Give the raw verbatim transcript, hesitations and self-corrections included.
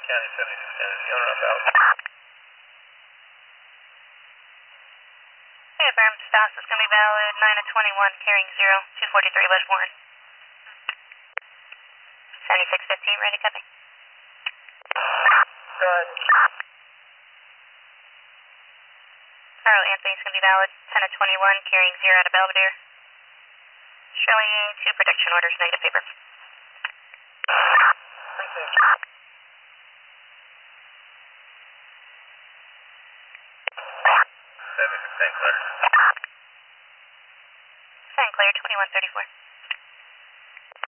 County seventy-six, you're on out. Hey, Berm, Stas is going to be valid, nine of twenty-one, carrying zero, two forty-three, West Warren. seventy-six fifteen, ready, copy. Good. Carl Anthony's going to be valid, ten of twenty-one, carrying zero out of Belvedere. Showing two protection orders, negative paper. Thank you. seventy-six, thanks, sir. Sign clear, twenty-one thirty-four.